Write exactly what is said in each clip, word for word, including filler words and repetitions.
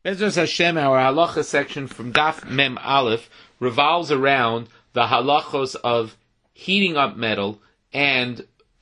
Bezras Hashem, our halacha section from Daf Mem Aleph revolves around the halachos of heating up metal and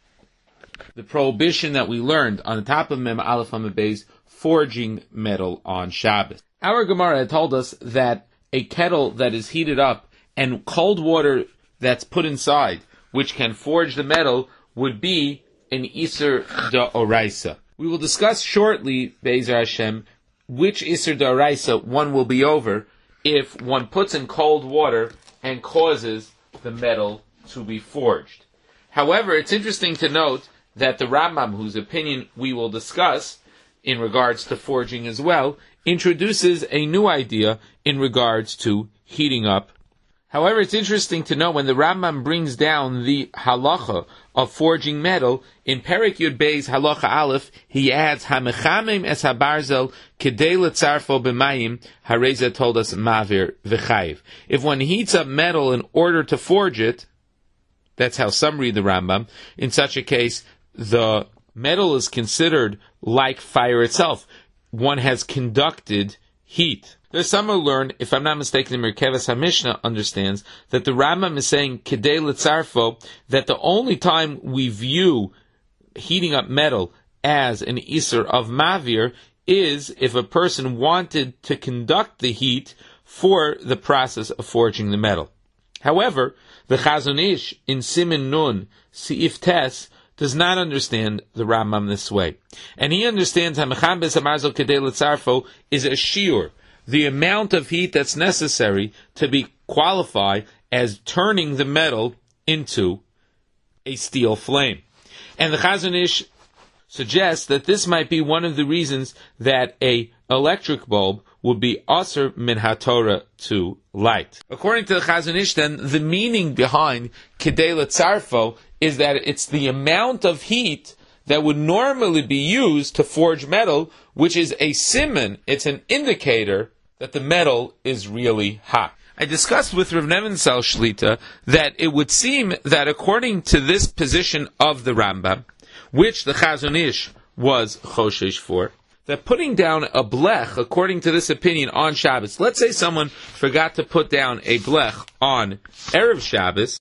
the prohibition that we learned on the top of Mem Aleph Amud Beis, forging metal on Shabbos. Our Gemara had told us that a kettle that is heated up and cold water that's put inside, which can forge the metal, would be an Iser D'Oraisa. We will discuss shortly, Be'ezer Hashem, which Iser D'Oraisa one will be over if one puts in cold water and causes the metal to be forged. However, it's interesting to note that the Rambam, whose opinion we will discuss in regards to forging as well, introduces a new idea in regards to heating up. However, it's interesting to know when the Rambam brings down the halacha of forging metal, in Perek Yud Beis halacha Aleph, he adds, Hamechamim es habarzel kedei letzarfo b'mayim, hareza told us mavir v'chayiv. If one heats up metal in order to forge it, that's how some read the Rambam, in such a case, the metal is considered like fire itself. One has conducted heat. There's some who learn, if I'm not mistaken, the Merkeves HaMishnah understands that the Rambam is saying, Kedei L'tzarfo, that the only time we view heating up metal as an Iser of Mavir is if a person wanted to conduct the heat for the process of forging the metal. However, the Chazon Ish in Siman Nun, Seif Tes, does not understand the Rambam this way. And he understands Hamecham Bes Hamarzel Kedei L'tzarfo is a shiur, the amount of heat that's necessary to be qualified as turning the metal into a steel flame. And the Chazon Ish suggests that this might be one of the reasons that a electric bulb would be aser min haTorah to light. According to the Chazon Ish, then, the meaning behind Kedei L'tzarfo is that it's the amount of heat that would normally be used to forge metal, which is a siman, it's an indicator that the metal is really hot. I discussed with Rav Nebenzahl Shlita that it would seem that according to this position of the Rambam, which the Chazon Ish was choshesh for, that putting down a blech, according to this opinion, on Shabbos, let's say someone forgot to put down a blech on Erev Shabbos,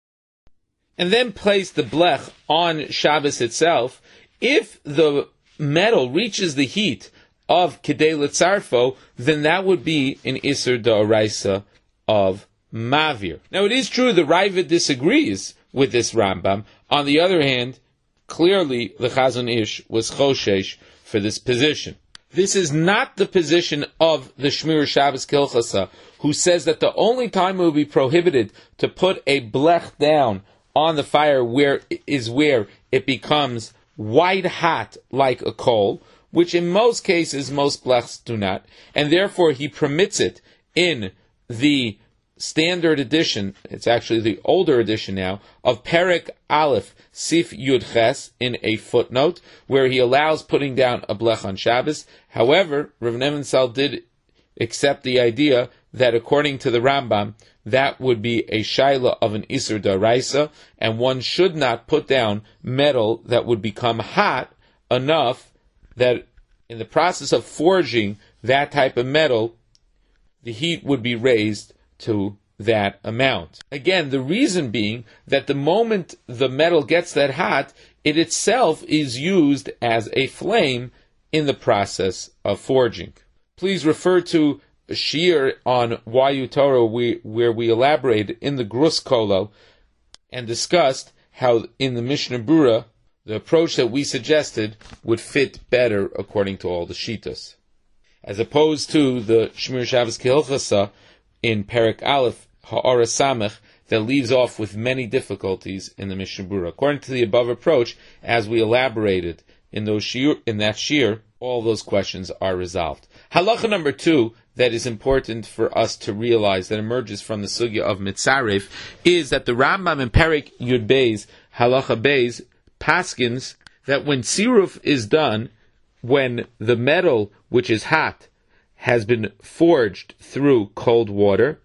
and then placed the blech on Shabbos itself, if the metal reaches the heat of Kedei L'tzarfo, then that would be an Iser D'Oraisa of Mavir. Now, it is true the Raavad disagrees with this Rambam. On the other hand, clearly the Chazon Ish was choshesh for this position. This is not the position of the Shmir Shabbos Kilchasa, who says that the only time it will be prohibited to put a blech down on the fire where is where it becomes white hot like a coal, which in most cases most blechs do not, and therefore he permits it in the standard edition, it's actually the older edition now, of Perek Aleph Sif Yud Ches in a footnote, where he allows putting down a blech on Shabbos. However, Rav Nebenzahl did accept the idea that according to the Rambam, that would be a shaila of an Iser D'Oraisa, and one should not put down metal that would become hot enough that in the process of forging that type of metal, the heat would be raised to that amount. Again, the reason being that the moment the metal gets that hot, it itself is used as a flame in the process of forging. Please refer to a shiur on Wayu Torah we, where we elaborated in the Grus Kolo and discussed how in the Mishnah Brura the approach that we suggested would fit better according to all the shitas, as opposed to the Shmir Shabbos Kilchasa in Perek Aleph Ha'ara Samech that leaves off with many difficulties in the Mishnah Brura. According to the above approach, as we elaborated in those shiur, in that shiur, all those questions are resolved. Halacha number two that is important for us to realize that emerges from the sugya of Mitzaref is that the Rambam in Perek Yud Beis Halacha Beis paskins that when siruf is done, when the metal which is hot has been forged through cold water,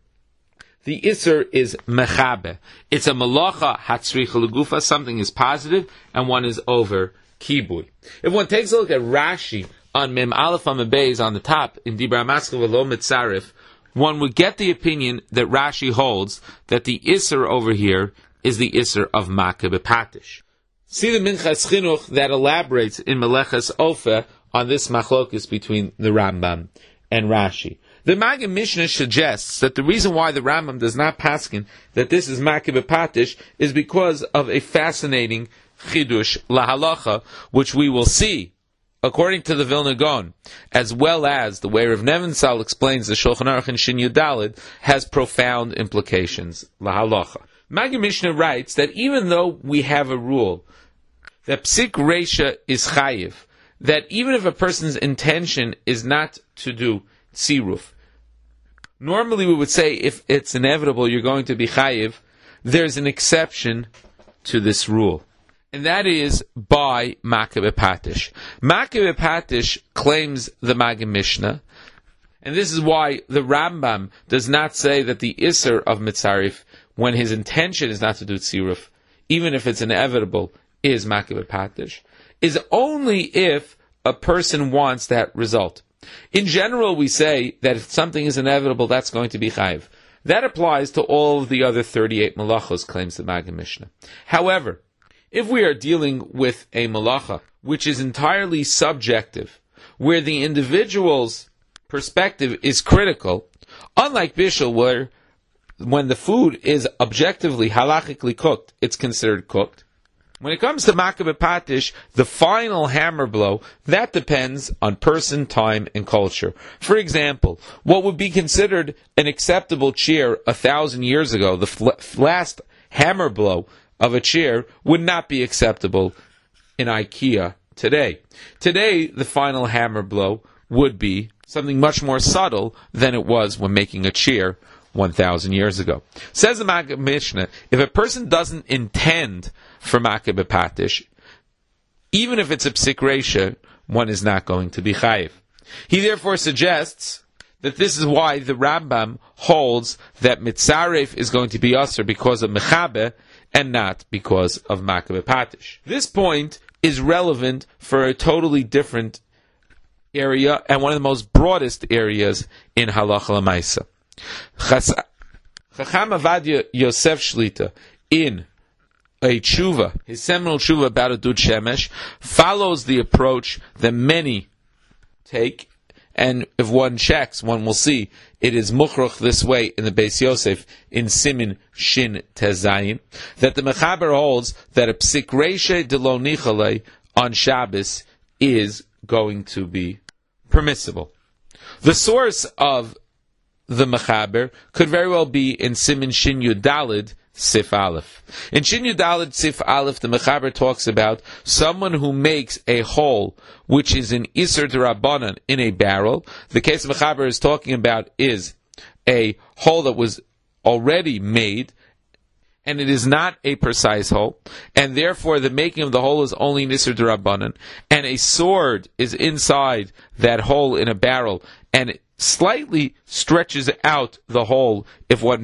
the Isser is mechabe. It's a malacha hatzricha legufa, something is positive and one is over kibui. If one takes a look at Rashi on Mem Aleph Amud Beis on the top, in Dibra Maskil V'lo Mitzarif, one would get the opinion that Rashi holds that the Isser over here is the Isser of Makeh B'Patish. See the Minchas Chinuch that elaborates in Meleches Opheh on this machlokes between the Rambam and Rashi. The Maggid Mishnah suggests that the reason why the Rambam does not paskin that this is Makeh B'Patish is because of a fascinating chidush lahalacha, which we will see according to the Vilna Gaon, as well as the way Rav Nevinsal explains the Shulchan Aruch in Shin Yud Daled, has profound implications lahalacha. Maggid Mishnah writes that even though we have a rule that psik reisha is chayiv, that even if a person's intention is not to do tziruf, normally we would say if it's inevitable you're going to be chayiv, there's an exception to this rule. And that is by Makeh B'Patish. Makeh B'Patish claims the Maggid Mishnah, and this is why the Rambam does not say that the Isser of Mitzarif, when his intention is not to do tziruf, even if it's inevitable, is Makeh B'Patish, is only if a person wants that result. In general, we say that if something is inevitable, that's going to be chayiv. That applies to all of the other thirty-eight malachos, claims the Maggid Mishnah. However, if we are dealing with a malacha which is entirely subjective, where the individual's perspective is critical, unlike bishul, where when the food is objectively, halachically cooked, it's considered cooked. When it comes to Makeh B'Patish, the final hammer blow, that depends on person, time, and culture. For example, what would be considered an acceptable cheer a thousand years ago, the fl- last hammer blow of a chair, would not be acceptable in IKEA today. Today, the final hammer blow would be something much more subtle than it was when making a chair one thousand years ago. Says the Maggid Mishnah, if a person doesn't intend for Makeh B'Patish, even if it's a psik reisha, one is not going to be chayiv. He therefore suggests that this is why the Rambam holds that Mitzaref is going to be usher because of Mechabe and not because of Makeh B'Patish. This point is relevant for a totally different area and one of the most broadest areas in Halacha L'Maisa. Chacham Avadia Yosef Shlita, in a tshuva, his seminal tshuva about a Dud Shemesh, follows the approach that many take, and if one checks, one will see it is muchroch this way in the Beis Yosef in Simin Shin Tezayin, that the Mechaber holds that a psik reisha de lo nichalei on Shabbos is going to be permissible. The source of the Mechaber could very well be in Simin Shin Yud Daled Sif Aleph. In Shin Yud Daled Sif Aleph, the Mechaber talks about someone who makes a hole which is an Isser D'Rabbanan in a barrel. The case the Mechaber is talking about is a hole that was already made, and it is not a precise hole, and therefore the making of the hole is only an Isser D'Rabbanan, and a sword is inside that hole in a barrel, and it slightly stretches out the hole if one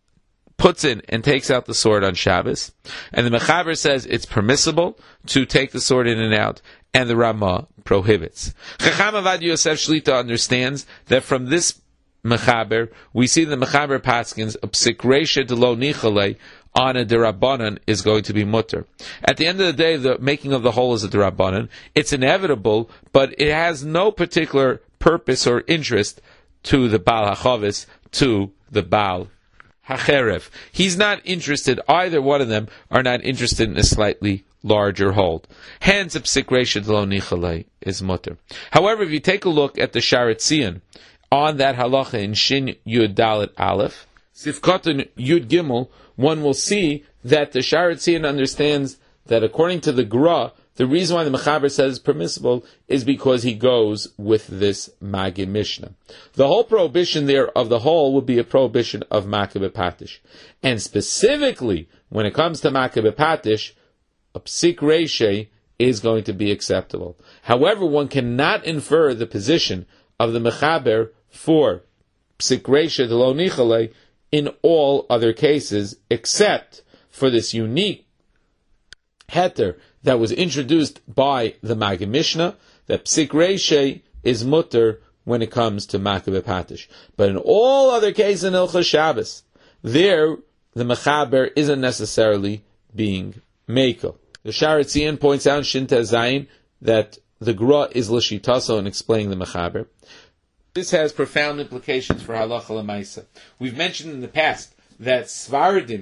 puts in and takes out the sword on Shabbos. And the Mechaber says it's permissible to take the sword in and out, and the Ramah prohibits. Chacham Avad Yosef Shlita understands that from this Mechaber, we see the Mechaber Paskins, a psik reisha de lo nichalei on a derabanan is going to be mutter. At the end of the day, the making of the hole is a derabanan. It's inevitable, but it has no particular purpose or interest to the Baal HaChavis, to the Baal HaCherev. He's not interested, either one of them are not interested in a slightly larger hold. Hence, a psik reisha de lo nichalei is mutter. However, if you take a look at the Sharet Zion, on that halacha in Shin Yud Dalet Aleph, Sifkatan Yud Gimel, one will see that the Sharet Zion understands that according to the Gra, the reason why the Mechaber says it's permissible is because he goes with this Maggid Mishnah. The whole prohibition there of the whole would be a prohibition of Makeh B'Patish. And specifically, when it comes to Makeh B'Patish, a psik reisha is going to be acceptable. However, one cannot infer the position of the Mechaber for psik reisha de lo nichalei in all other cases, except for this unique heter that was introduced by the Maggid Mishnah, that psik reishe is mutter when it comes to Makabeh Patish. But in all other cases in Ilchas Shabbos, there the Mechaber isn't necessarily being Mekel. The Sharetzian points out in Shinta Zayin that the Gra is L'shitaso in explaining the Mechaber. This has profound implications for Halacha L'maisa. We've mentioned in the past that Svardim,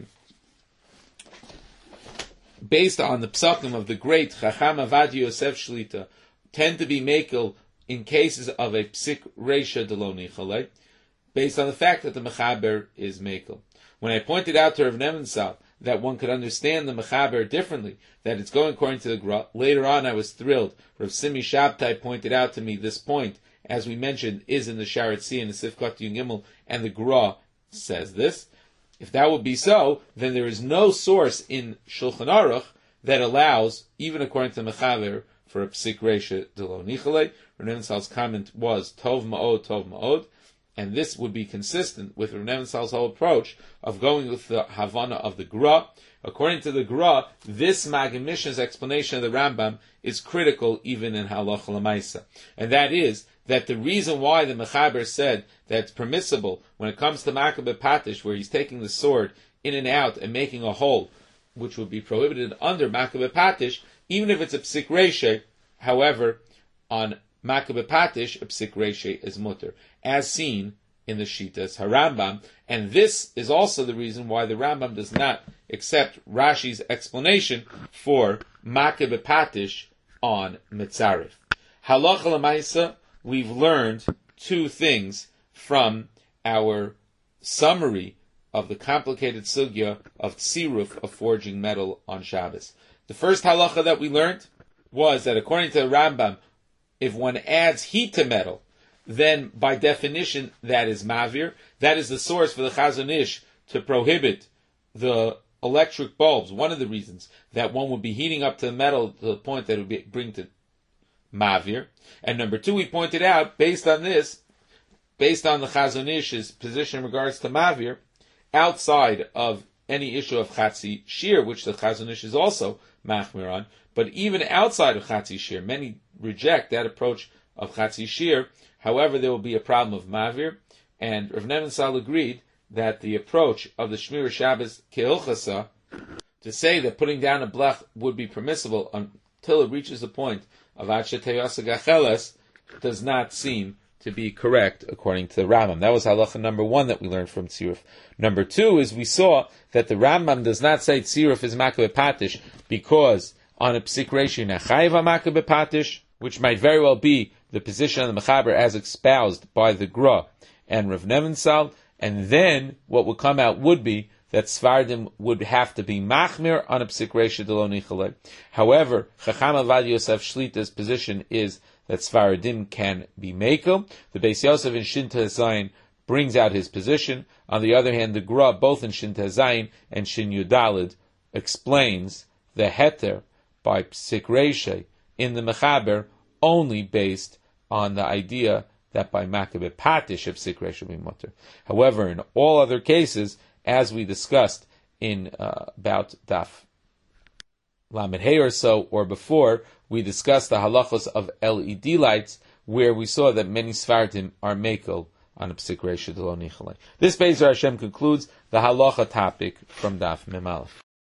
based on the psakim of the great Chacham Avad Yosef Shlita, tend to be Mekel in cases of a psik reisha delo nichale, based on the fact that the Mechaber is Mekel. When I pointed out to Rav Nevensal that one could understand the Mechaber differently, that it's going according to the Gra, later on I was thrilled. Rav Simi Shabtai pointed out to me this point, as we mentioned, is in the Sharet Tzia and the Sifkat Yud Gimel, and the Gra says this. If that would be so, then there is no source in Shulchan Aruch that allows, even according to the Mechaber, for a psik reisha delo nichale. Rav Nevensal's comment was tov ma'od, tov ma'od, and this would be consistent with Rav Nevensal's whole approach of going with the Havana of the Gra. According to the Gra, this Magid Mishnah's explanation of the Rambam is critical even in Halacha L'maisa, and that is that the reason why the Mechaber said that it's permissible when it comes to Makabeh Patish, where he's taking the sword in and out and making a hole, which would be prohibited under Makabeh Patish, even if it's a psik reisha. However, on Makabeh Patish, a psik reisha is mutter, as seen in the Shitas HaRambam, and this is also the reason why the Rambam does not accept Rashi's explanation for Makabeh Patish on Mitzarif. Halacha L'maisa, we've learned two things from our summary of the complicated sugya of tziruf, of forging metal on Shabbos. The first halacha that we learned was that according to the Rambam, if one adds heat to metal, then by definition that is mavir. That is the source for the Chazon Ish to prohibit the electric bulbs. One of the reasons that one would be heating up to the metal to the point that it would be, bring to mavir. And number two, we pointed out, based on this, based on the Chazon Ish's position in regards to mavir, outside of any issue of Chatzi Shir, which the Chazon Ish is also machmir on, but even outside of Chatzi Shir, many reject that approach of Chatzi Shir. However, there will be a problem of mavir, and Rav Nevensal agreed that the approach of the Shmir Shabbos Ke'ilchasa, to say that putting down a blech would be permissible until it reaches the point of Adshe Teyasa Gacheles, does not seem to be correct according to the Rambam. That was halacha number one that we learned from Tziruf. Number two is we saw that the Rambam does not say Tziruf is Makabeh Patish because on a psik reisha nachayiv Makabeh Patish, which might very well be the position of the Mechaber as espoused by the Gra and Rav Nevensal, and then what would come out would be that Svardim would have to be machmir on a psik reisha delo nichale. However, Chacham Avad Yosef Shlita's position is that Svardim can be mekel. The Beis Yosef in Shinta Zayin brings out his position. On the other hand, the Gra, both in Shinta Zayin and Shin Yudalid, explains the heter by psik reisha in the Mechaber only based on the idea that by Makabeh Patish, if psik reisha will be mutter. However, in all other cases, as we discussed in uh, about Daf Lamed Hey or so, or before, we discussed the halachos of L E D lights, where we saw that many Svardim are mekel on a psik reisha delo nichale. This Be'ezer Hashem concludes the halacha topic from Daf Mem Aleph.